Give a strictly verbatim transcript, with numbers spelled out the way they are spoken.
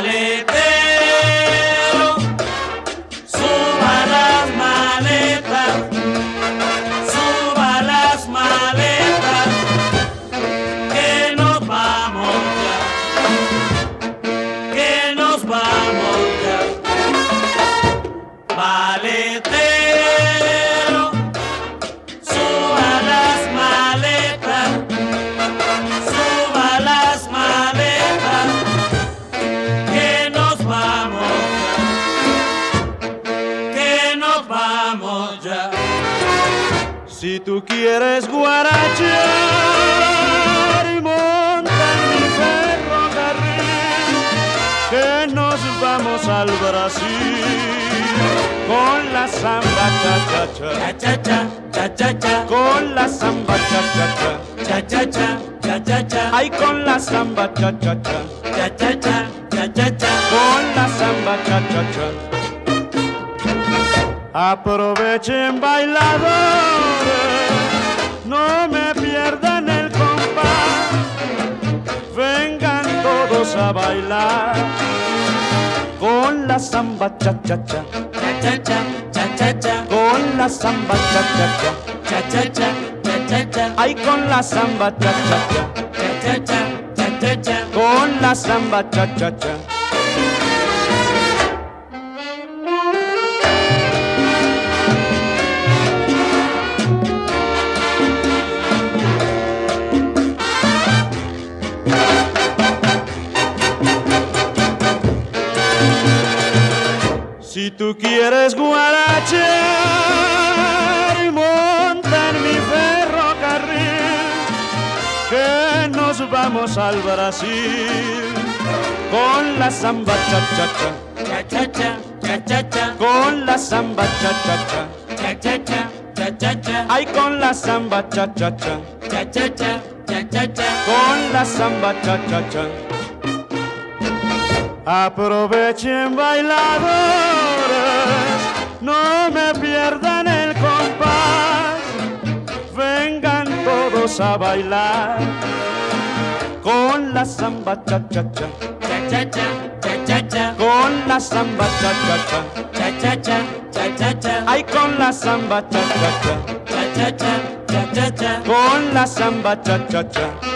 Maletero, suba las maletas, suba las maletas, que nos vamos ya, que nos vamos ya. Maletero, suba las maletas, suba las maletas, que nos vamos ya, que nos vamos ya. Si tú quieres guarachar y monta en mi ferrocarril, que nos vamos al Brasil con la samba cha cha cha, Cha cha cha, cha cha cha, con la samba cha cha cha, cha cha cha, cha cha cha, ay con la samba cha cha cha, cha cha cha, cha cha cha. con la samba cha cha cha. Aprovechen bailadores, no me pierdan el compás, vengan todos a bailar con la samba cha cha cha, Cha cha cha, cha cha cha, con la samba cha cha cha, cha cha cha, cha cha cha, ay con la samba cha cha cha, cha cha cha, cha cha cha. con la samba cha cha cha. Si tú quieres guarachar y monta en mi ferrocarril, que nos vamos al Brasil con la samba cha cha cha, Cha cha cha, cha cha cha, con la samba cha cha cha, cha cha cha, cha cha cha, ay con la samba cha cha cha, cha cha cha, cha cha cha. con la samba cha cha cha. Aprovechen bailadores, no me pierdan el compás, vengan todos a bailar con la samba cha cha cha, Cha cha cha, cha cha cha, con la samba cha cha cha, cha cha cha, cha cha cha, ay con la samba cha cha cha, cha cha cha, cha cha cha. con la samba cha cha cha.